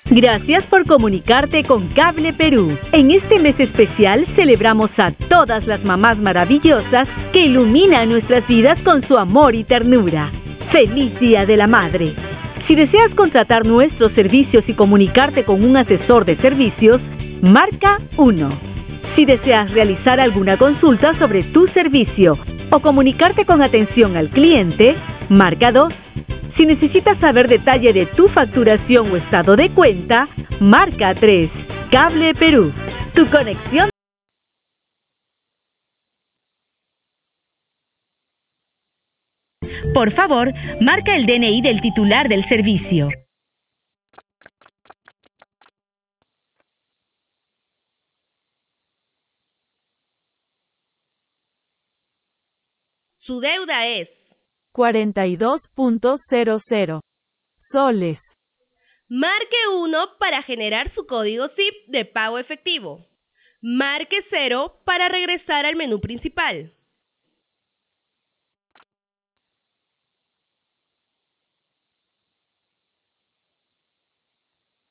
Gracias por comunicarte con Cable Perú. En este mes especial celebramos a todas las mamás maravillosas que iluminan nuestras vidas con su amor y ternura. ¡Feliz Día de la Madre! Si deseas contratar nuestros servicios y comunicarte con un asesor de servicios, marca 1. Si deseas realizar alguna consulta sobre tu servicio o comunicarte con atención al cliente, marca 2. Si necesitas saber detalle de tu facturación o estado de cuenta, marca 3. Cable Perú, tu conexión. Por favor, marca el DNI del titular del servicio. Su deuda es 42.00 soles. Marque 1 para generar su código SIP de pago efectivo. Marque 0 para regresar al menú principal.